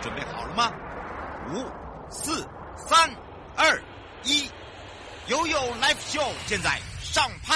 准备好了吗？5、4、3、2、1，悠悠 Live Show 现在上拍。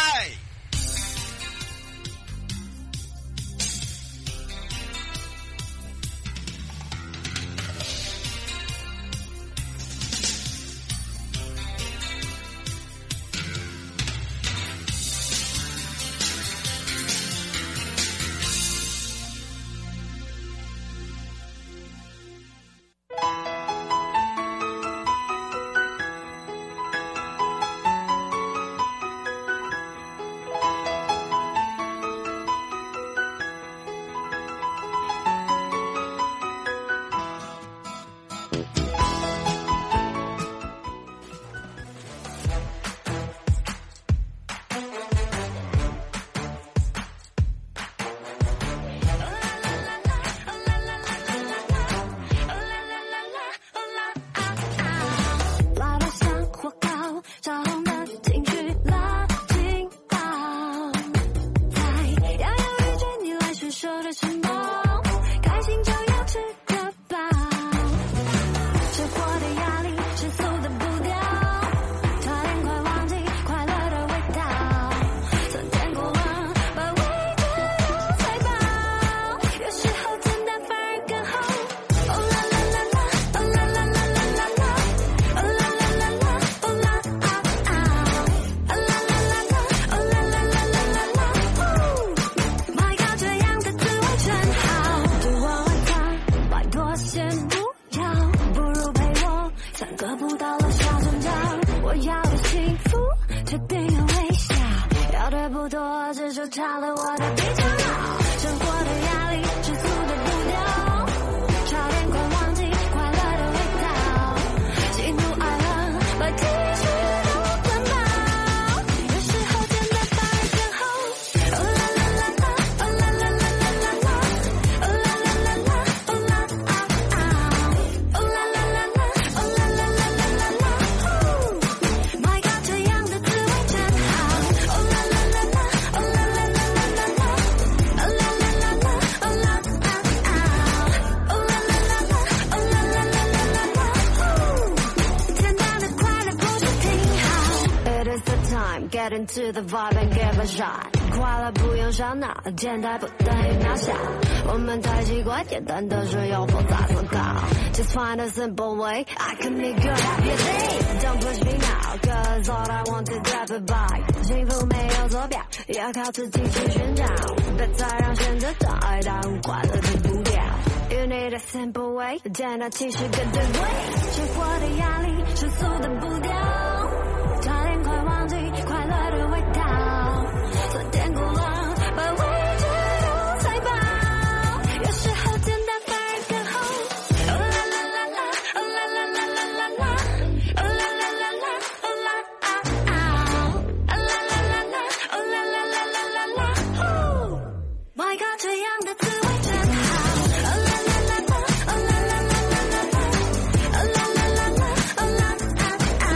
Get into the vibe and give a shot， 快乐不用烧脑，简单不等于渺小。我们太习惯简单的事有复杂思考 ，Just find a simple way I can make your happy day。Don't push me now, 'cause all I want is grab a bite。幸福没有坐标，要靠自己去寻找，别再让选择障碍挡快乐的步调。You need a simple way， 简单其实更对味。生活的压力，世俗的步调。差点快忘记快乐的味道，昨天过了，把未知都猜爆。有时候简单反而更好。哦啦啦啦啦，哦啦啦啦啦啦啦，哦啦啦啦啦，哦啦啊啊，哦啦啦啦啦，哦啦啦啦啦啦啦。My God， 这样的滋味真好。哦啦啦啦啦，哦啦啦啦啦啦啦，哦啦啦啦啦，哦啦啊啊。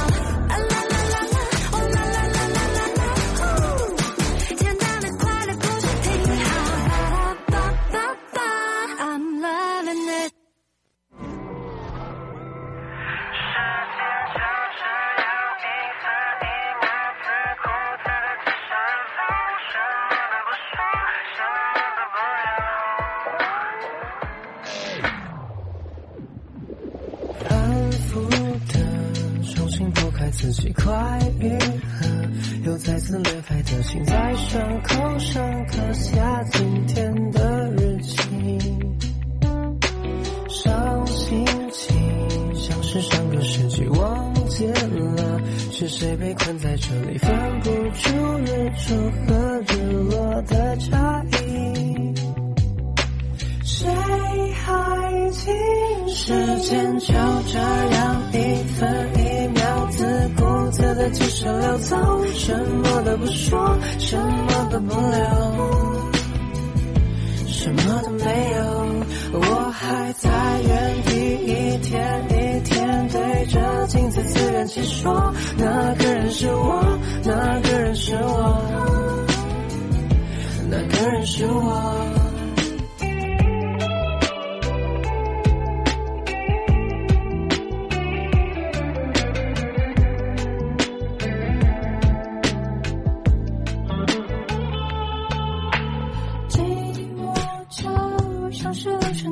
自己快愈合，又再次裂开的心在伤口上刻下今天的日期，伤心情像是上个世纪忘记了是谁被困在这里，分不出日出和日落的差异，谁还记时间就这样一分一秒自顾自的继续流走，什么都不说，什么都不留，什么都没有，我还在原地一天一天对着镜子自圆其说，那个人是我，那个人是我，那个人是我。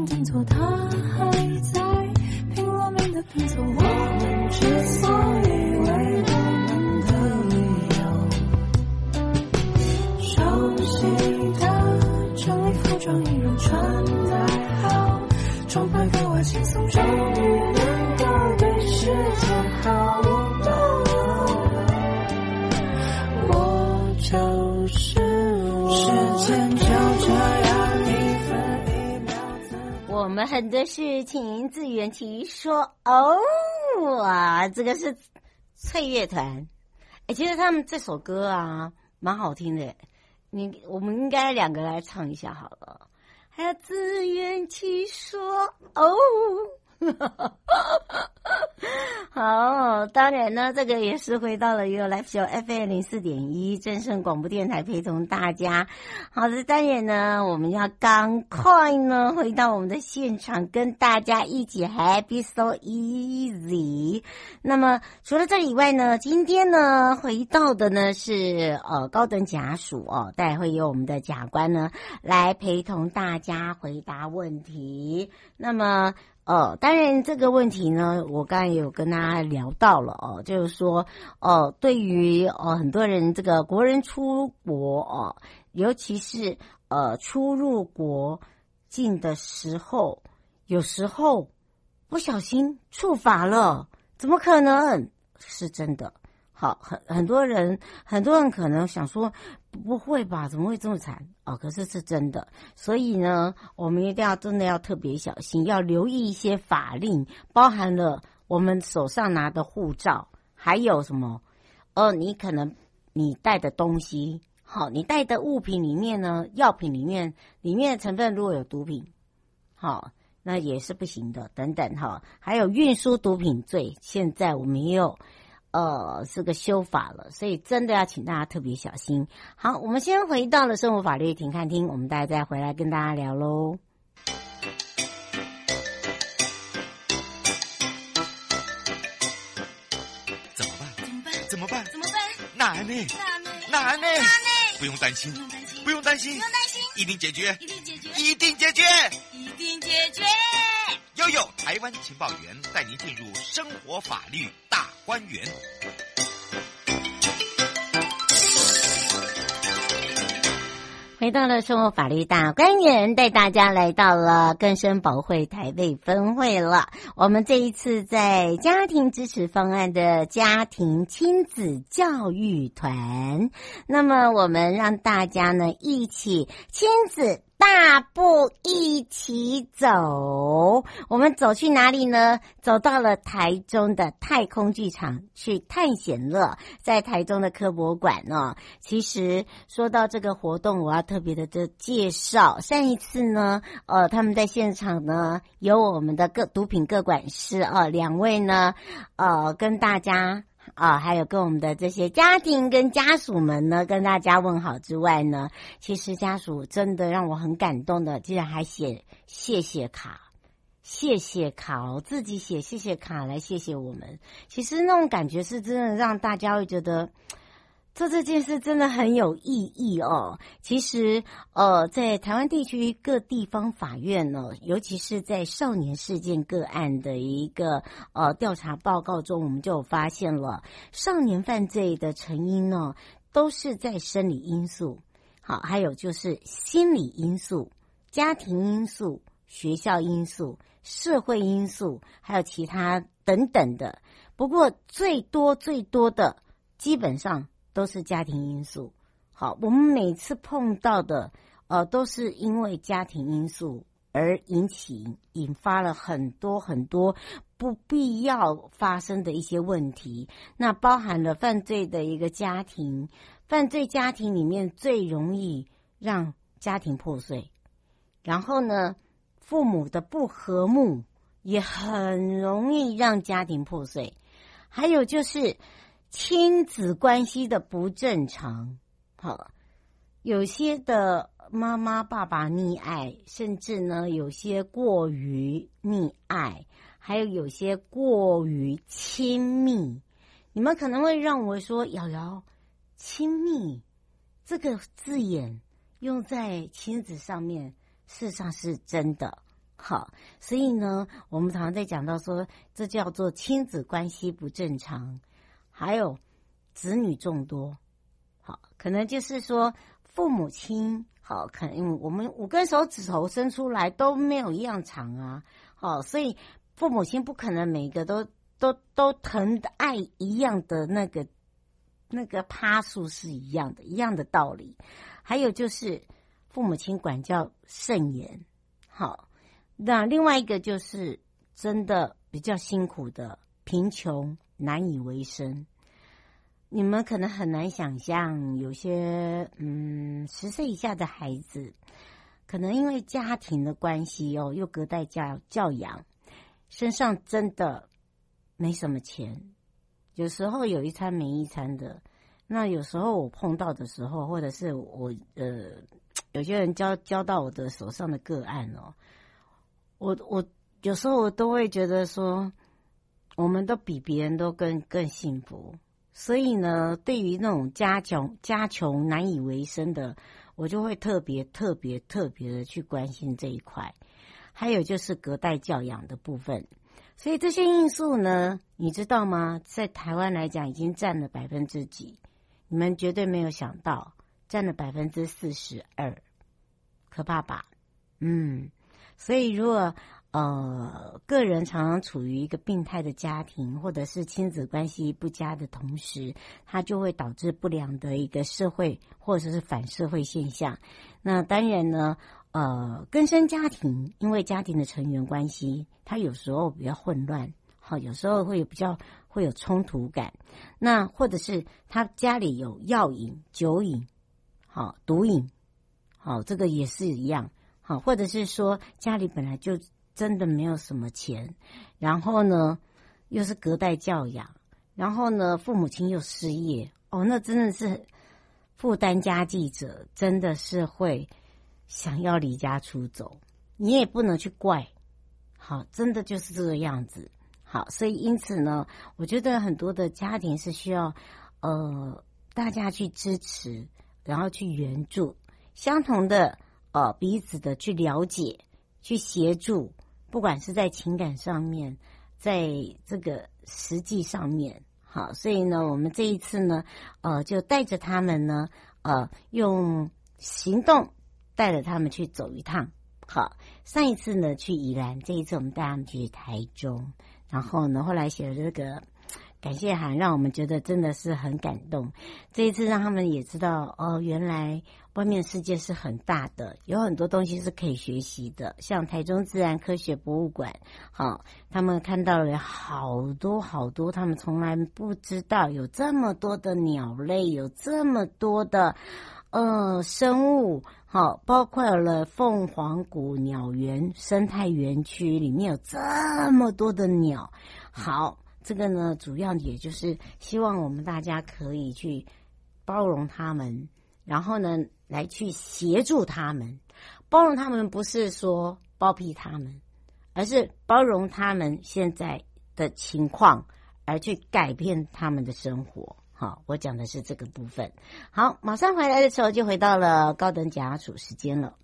拼拼错，他还在拼我们的拼凑。我们之所以为我们的理由，熟悉的整理服装依然穿戴好，装扮格外轻松，终于能够对世界毫无保留。我就是时间就这样一分一秒。 我们很多事情自圆其说哦。哇，这个是翠乐团，其实他们这首歌啊蛮好听的，我们应该两个来唱一下好了。还要自圆其说哦。好，当然呢，这个也是回到了 You Live Show FM 04.1正声广播电台，陪同大家。好的，当然呢，我们要赶快呢回到我们的现场，跟大家一起 Happy So Easy。那么除了这以外呢，今天呢回到的呢是高等甲署待会由我们的甲官呢来陪同大家回答问题。那么当然这个问题呢，我刚才有跟大家聊到了就是说对于很多人这个国人出国尤其是出入国境的时候，有时候不小心触法了，怎么可能？是真的。好，很多人可能想说不会吧，怎么会这么惨可是是真的。所以呢，我们一定要真的要特别小心，要留意一些法令，包含了我们手上拿的护照，还有什么你可能你带的东西，好，你带的物品里面呢，药品里面的成分如果有毒品，好，那也是不行的，等等哈。还有运输毒品罪，现在我们也有这个修法了，所以真的要请大家特别小心。好，我们先回到了生活法律停看厅，我们大家再回来跟大家聊咯。 怎么办？难呢？不用担心，一定解决。悠悠台湾情报员带您进入生活法律大观园。 回到了生活法律大观园，带大家来到了更生保会台北分会了。我们这一次在家庭支持方案的家庭亲子教育团，那么我们让大家呢一起亲子大步一起走，我们走去哪里呢？走到了台中的太空剧场去探险乐，在台中的科博馆其实说到这个活动，我要特别的介绍。上一次呢，他们在现场呢，有我们的毒品各管师两位呢，跟大家。还有跟我们的这些家庭跟家属们呢，跟大家问好之外呢，其实家属真的让我很感动的，竟然还写谢谢卡，自己写谢谢卡来谢谢我们。其实那种感觉是真的让大家会觉得做这件事真的很有意义其实在台湾地区各地方法院呢，尤其是在少年事件个案的一个调查报告中，我们就有发现了少年犯罪的成因呢，都是在生理因素，好，还有就是心理因素、家庭因素、学校因素、社会因素，还有其他等等的。不过最多的基本上都是家庭因素。好，我们每次碰到的都是因为家庭因素而引发了很多不必要发生的一些问题。那包含了犯罪的一个家庭，犯罪家庭里面最容易让家庭破碎，然后呢，父母的不和睦也很容易让家庭破碎，还有就是亲子关系的不正常。好，有些的妈妈爸爸溺爱，甚至呢有些过于溺爱，还有些过于亲密。你们可能会认为说，瑶瑶，亲密这个字眼用在亲子上面，事实上是真的。 好，所以呢，我们常常在讲到说，这叫做亲子关系不正常，还有子女众多。好，可能就是说父母亲，好，可能我们5根手指头伸出来都没有一样长啊。好，所以父母亲不可能每个都疼爱一样的那个趴数是一样的道理。还有就是父母亲管教甚严。好，那另外一个就是真的比较辛苦的贫穷难以为生。你们可能很难想象，有些10岁以下的孩子，可能因为家庭的关系又隔代教养，身上真的没什么钱，有时候有一餐没一餐的。那有时候我碰到的时候，或者是我有些人交到我的手上的个案我有时候我都会觉得说，我们都比别人都更幸福。所以呢，对于那种家穷难以为生的，我就会特别的去关心这一块。还有就是隔代教养的部分。所以这些因素呢，你知道吗？在台湾来讲已经占了几%，你们绝对没有想到占了42%，可怕吧？所以如果个人常常处于一个病态的家庭，或者是亲子关系不佳的同时，它就会导致不良的一个社会或者是反社会现象。那当然呢，根生家庭，因为家庭的成员关系，它有时候比较混乱，好，有时候会有冲突感。那或者是他家里有药瘾、酒瘾，好，毒瘾，好，这个也是一样，好，或者是说家里本来就真的没有什么钱，然后呢又是隔代教养，然后呢父母亲又失业，那真的是负担家计者，真的是会想要离家出走。你也不能去怪，好，真的就是这个样子。好，所以因此呢，我觉得很多的家庭是需要大家去支持，然后去援助，相同的彼此的去了解，去协助，不管是在情感上面，在这个实际上面。好，所以呢，我们这一次呢就带着他们呢用行动带着他们去走一趟。好，上一次呢去宜兰，这一次我们带他们去台中，然后呢后来写了这个感谢函，让我们觉得真的是很感动。这一次让他们也知道原来外面世界是很大的，有很多东西是可以学习的。像台中自然科学博物馆，好，他们看到了好多他们从来不知道有这么多的鸟类，有这么多的生物，好，包括了凤凰谷鸟园生态园区里面有这么多的鸟。好，这个呢主要也就是希望我们大家可以去包容他们，然后呢来去协助他们。包容他们不是说包庇他们，而是包容他们现在的情况，而去改变他们的生活。好，我讲的是这个部分。好，马上回来的时候就回到了高等检察署时间了。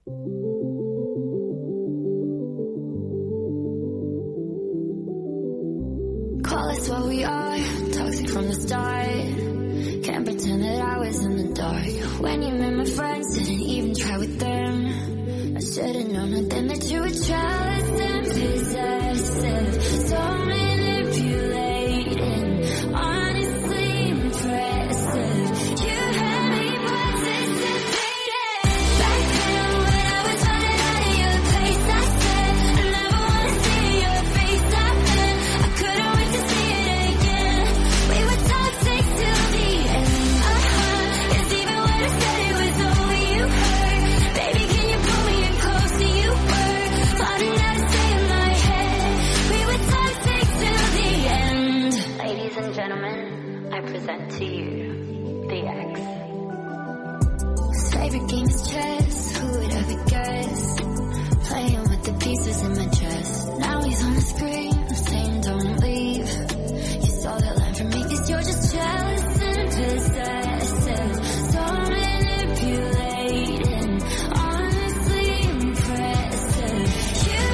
Call us what we are, toxic from the start. Can't pretend that I was in the dark. When you met my friends, didn't even try with them. I should've known nothing that you were jealous and possessive. So manipulating, honestly impressive. You had me participating. Back then when I was running out of your place, I said I never wanna see your face again. I couldn't wait to see it again. We were toxic till the end. Cause even when I said it was over, you hurt. Baby, can you pull me in closer? You were plotting how to stay in my head. We were toxic till the end. Ladies and gentlemen, I present to you the X. Favorite game is chess. Who would ever guess? Playing with the pieces in my chest. Now he's on the screen, saying don't leave. You saw that line from me, cause you're just jealous and possessive. So manipulating, honestly impressive. You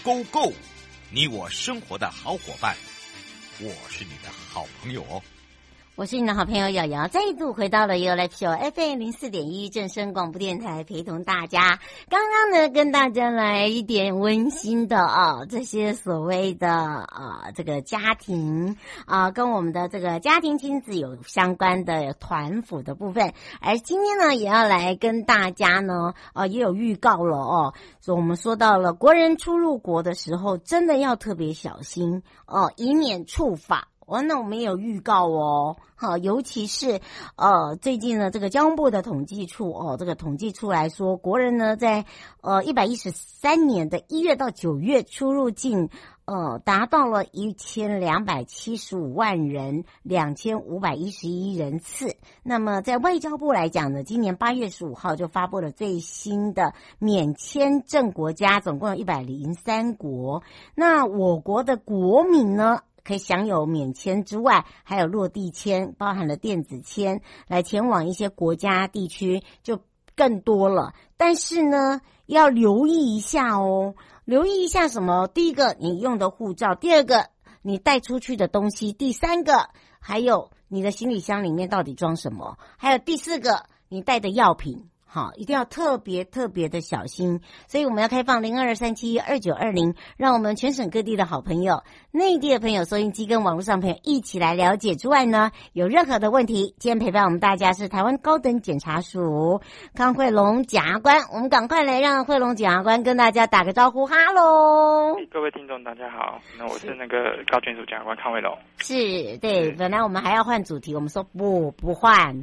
Go Go， 你我生活的好伙伴，我是你的好朋友哦。 我是你的好朋友瑶瑶，再度回到了 YouLife Show FM 04.1正声广播电台，陪同大家。刚刚呢，跟大家来一点温馨的这些所谓的这个家庭跟我们的这个家庭亲子有相关的团辅的部分。而今天呢，也要来跟大家呢，也有预告了所以我们说到了国人出入国的时候，真的要特别小心以免触法。那我们也有预告尤其是最近呢，这个交通部的统计处这个统计出来说，国人呢在113年的1月到9月出入境达到了1275万人，2511人次。那么在外交部来讲呢，今年8月15号就发布了最新的免签证国家，总共有103国。那我国的国民呢，可以享有免签之外，还有落地签，包含了电子签，来前往一些国家地区就更多了。但是呢，要留意一下留意一下什么？第一个，你用的护照；第二个，你带出去的东西；第三个，还有你的行李箱里面到底装什么；还有第四个，你带的药品。好，一定要特别的小心，所以我们要开放0223712920，让我们全省各地的好朋友、内地的朋友、收音机跟网络上朋友一起来了解之外呢，有任何的问题，今天陪伴我们大家是台湾高等检察署康惠龙检察官，我们赶快来让惠龙检察官跟大家打个招呼，哈喽！ 各位听众大家好，那我是那个高检署检察官康惠龙。 是，对，本来我们还要换主题，我们说不换。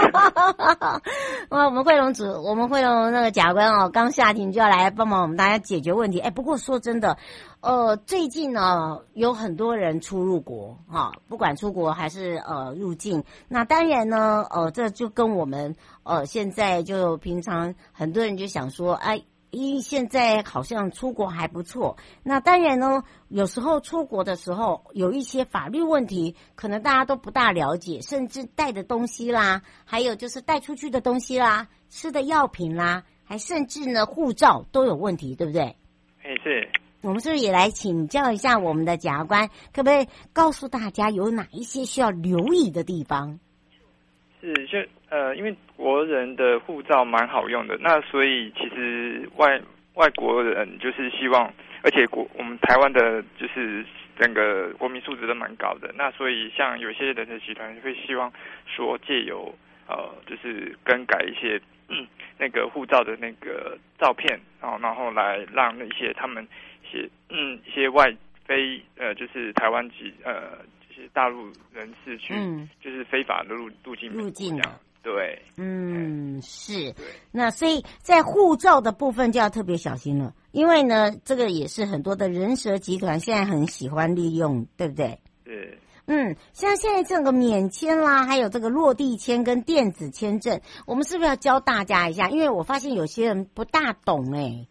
我们惠龙那个检察官刚下庭就要来帮忙我们大家解决问题。不过说真的，最近呢有很多人出入国不管出国还是入境。那当然呢，这就跟我们现在就平常很多人就想说，因为现在好像出国还不错，那当然呢，有时候出国的时候有一些法律问题，可能大家都不大了解，甚至带的东西啦，还有就是带出去的东西啦，吃的药品啦，还甚至呢护照都有问题，对不对？ 是。 我们是不是也来请教一下我们的检察官，可不可以告诉大家有哪一些需要留意的地方？ 是，因为国人的护照蛮好用的，那所以其实外国人就是希望，而且我们台湾的就是整个国民素质都蛮高的，那所以像有些人的集团会希望说借由就是更改一些那个护照的那个照片然后来让那些他们一些外非就是台湾籍大陆人士去就是非法的入境的，对， 是。那所以在护照的部分就要特别小心了，因为呢，这个也是很多的人蛇集团现在很喜欢利用，对不对？ 是。 像现在这个免签啦，还有这个落地签跟电子签证，我们是不是要教大家一下？因为我发现有些人不大懂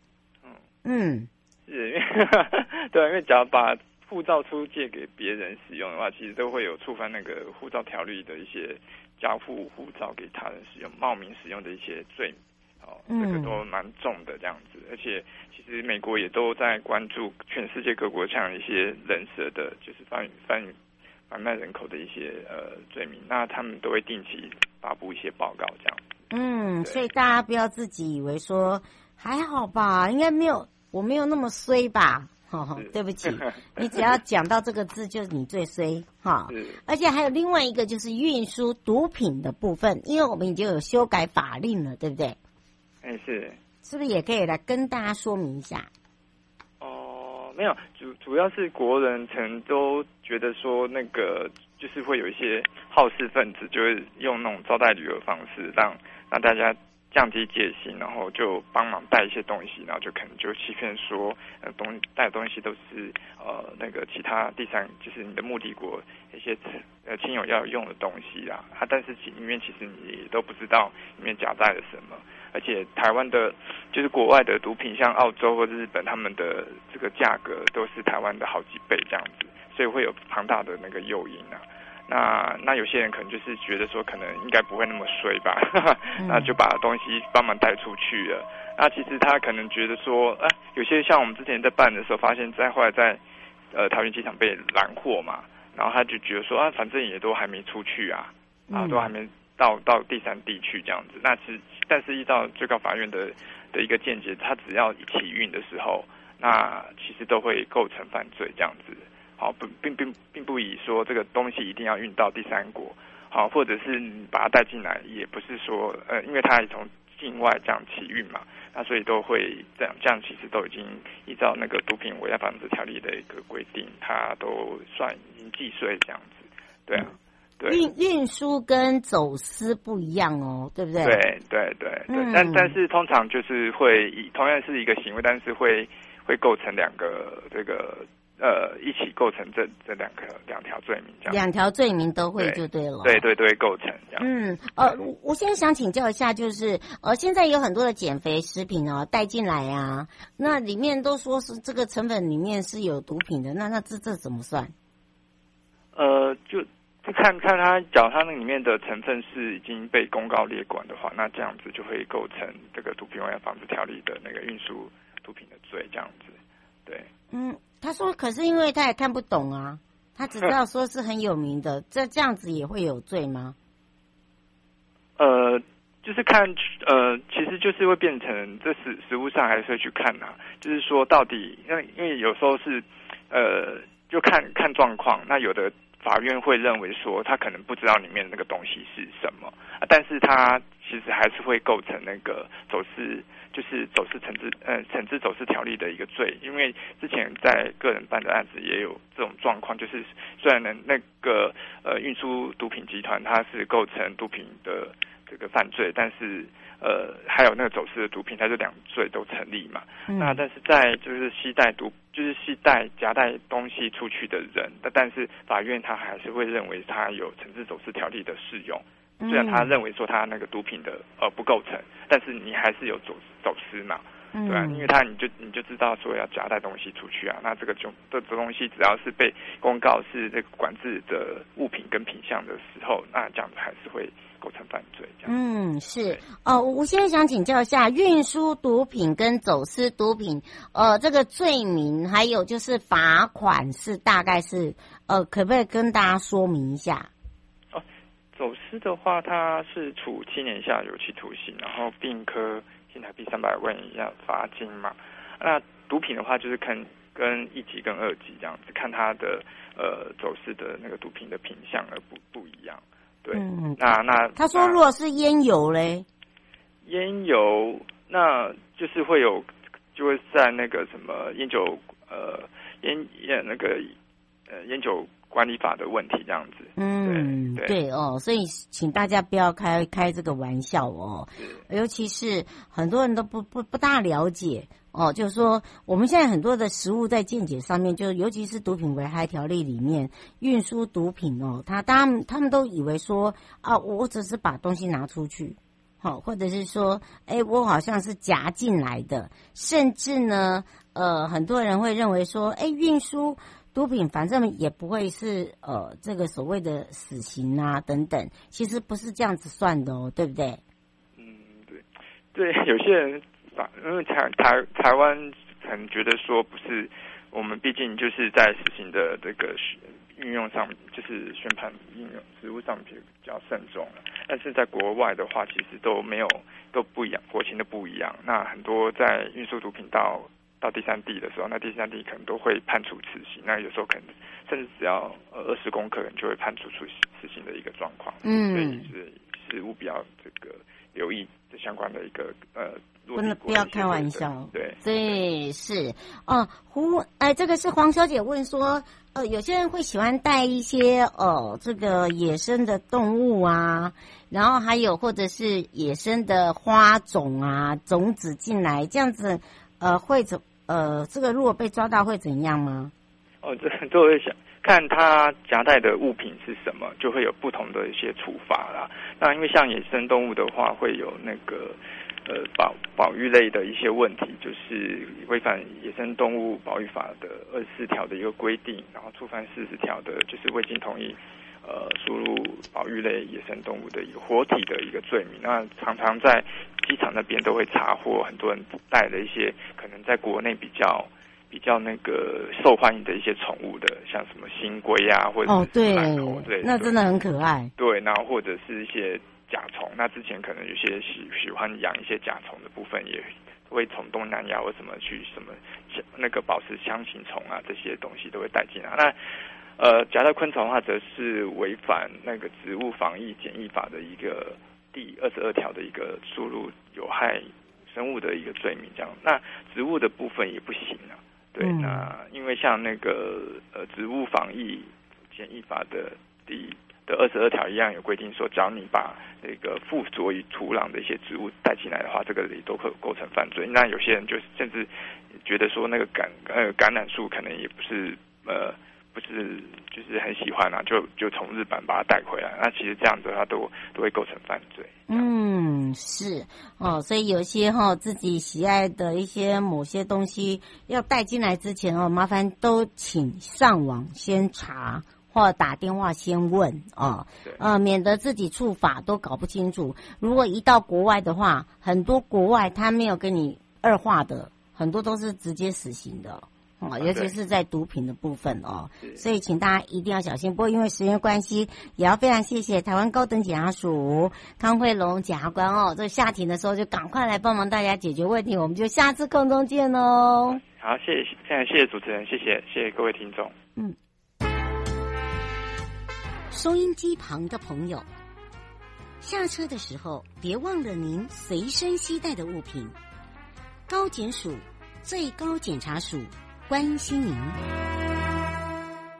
是，对，因为假如把护照出借给别人使用的话，其实都会有触犯那个护照条例的一些交付护照给他人使用、冒名使用的一些罪名，这个都蛮重的这样子。而且其实美国也都在关注全世界各国这样一些人蛇的，就是贩卖人口的一些罪名，那他们都会定期发布一些报告这样。 所以大家不要自己以为说还好吧，应该我没有那么衰吧。对不起，你只要讲到这个字，就是你最衰而且还有另外一个就是运输毒品的部分，因为我们已经有修改法令了，对不对？是不是也可以来跟大家说明一下？ 没有，主要是国人曾都觉得说那个就是会有一些好事分子，就会用那种招待旅游方式让大家降低戒心，然后就帮忙带一些东西，然后就可能就欺骗说带的东西都是那个其他第三就是你的目的国一些亲友要用的东西啦，但是里面其实你也都不知道里面夹带了什么，而且台湾的就是国外的毒品，像澳洲或者日本，他们的这个价格都是台湾的好几倍这样子，所以会有庞大的那个诱因那有些人可能就是觉得说可能应该不会那么衰吧，那就把东西帮忙带出去了。那其实他可能觉得说，有些像我们之前在办的时候，发现后来在桃园机场被拦货嘛，然后他就觉得说反正也都还没出去啊，都还没到第三地去这样子。那但是依照最高法院的一个见解，他只要起运的时候，那其实都会构成犯罪这样子。好，并不以说这个东西一定要运到第三国，好，或者是你把它带进来，也不是说因为它也从境外这样起运嘛，那所以都会这样其实都已经依照那个毒品危害防治条例的一个规定，它都算已经计税这样子，对啊。对， 运输跟走私不一样哦，对不对？ 对，但是通常就是会同样是一个行为，但是会构成两个这个一起构成这两条罪名这样。 两条罪名都会就对了。 对，都会构成这样。 我现在想请教一下，就是现在有很多的减肥食品带进来啊，那里面都说是这个成分里面是有毒品的，那这怎么算？ 就看它，假如它那里面的成分是已经被公告列管的话，那这样子就会构成这个毒品危害防治条例的那个运输毒品的罪，这样子。对。 他说，可是因为他也看不懂啊，他只知道说是很有名的，这样子也会有罪吗？ 就是看其实就是会变成这实务上还是会去看啊，就是说到底，因为有时候是就看状况，那有的法院会认为说他可能不知道里面那个东西是什么，但是他其实还是会构成那个走私，就是走私惩治走私条例的一个罪。因为之前在个人办的案子也有这种状况，就是虽然那个运输毒品集团它是构成毒品的这个犯罪，但是还有那个走私的毒品，它就两罪都成立嘛。那但是在就是夹带东西出去的人，但是法院他还是会认为他有惩治走私条例的适用。虽然他认为说他那个毒品的不构成，但是你还是有走私嘛，对啊，因为你就知道说要夹带东西出去啊，那这东西只要是被公告是这个管制的物品跟品项的时候，那这样子还是会构成犯罪这样。 是我现在想请教一下，运输毒品跟走私毒品这个罪名还有就是罚款是大概是可不可以跟大家说明一下？ 走私的话，它是处7年以下有期徒刑，然后并科新台币300万以下罚金嘛。那毒品的话，就是跟1级跟2级这样子，看它的走私的那个毒品的品项而不一样。对，那他说如果是烟油嘞， 烟油那就是就会在那个什么烟酒烟酒管理法的问题这样子。 对所以请大家不要开这个玩笑尤其是很多人都不大了解就是说我们现在很多的食物在见解上面，就尤其是毒品危害条例里面运输毒品他们都以为说我只是把东西拿出去或者是说我好像是夹进来的，甚至呢很多人会认为说运输毒品反正也不会是这个所谓的死刑啊等等，其实不是这样子算的对不对？ 对，有些人因为台湾可能觉得说不是，我们毕竟就是在实行的这个运用上，就是宣判应用实务上比较慎重了。但是在国外的话，其实都不一样，国情都不一样。那很多在运输毒品到第三地的时候，那第三地可能都会判处死刑，那有时候可能甚至只要20公克，就会判处死刑的一个状况。所以是务必要这个留意这相关的一个不要开玩笑。 对， 所以是这个是黄小姐问说，有些人会喜欢带一些这个野生的动物啊，然后还有或者是野生的花种啊种子进来，这样子会这个如果被抓到会怎样吗？ 这都会想看他夹带的物品是什么，就会有不同的一些处罚啦。那因为像野生动物的话，会有那个保育类的一些问题，就是违反野生动物保育法的24条的一个规定，然后触犯40条的，就是未经同意输入保育类野生动物的一个活体的一个罪名。那常常在机场那边都会查获很多人带的一些可能在国内比较那个受欢迎的一些宠物的，像什么星龟啊，或者是蓝头，对， 那真的很可爱。 对，然后或者是一些甲虫，那之前可能有些喜欢养一些甲虫的部分，也会从东南亚或什么去什么那个宝石箱形虫啊，这些东西都会带进来。那夹带昆虫的话，则是违反那个植物防疫检疫法的一个第22条的一个输入有害生物的一个罪名，这样。那植物的部分也不行啊。对，那因为像那个植物防疫检疫法的第22条一样有规定说，只要你把那个附着于土壤的一些植物带进来的话，这个也都可构成犯罪。那有些人就甚至觉得说那个橄榄树可能也不是就是很喜欢啊，就从日本把它带回来。那其实这样子它都会构成犯罪。 是哦，所以有些自己喜爱的一些某些东西要带进来之前麻烦都请上网先查。或打电话先问免得自己触法都搞不清楚。如果一到国外的话，很多国外他没有跟你二话的，很多都是直接死刑的尤其是在毒品的部分所以请大家一定要小心。不过因为时间关系，也要非常谢谢台湾高等检察署康慧龙检察官这下庭的时候就赶快来帮忙大家解决问题。我们就下次空中见哦。 好，谢谢主持人，谢谢各位听众。 收音机旁的朋友，下车的时候别忘了您随身携带的物品。高检署最高检察署关心您。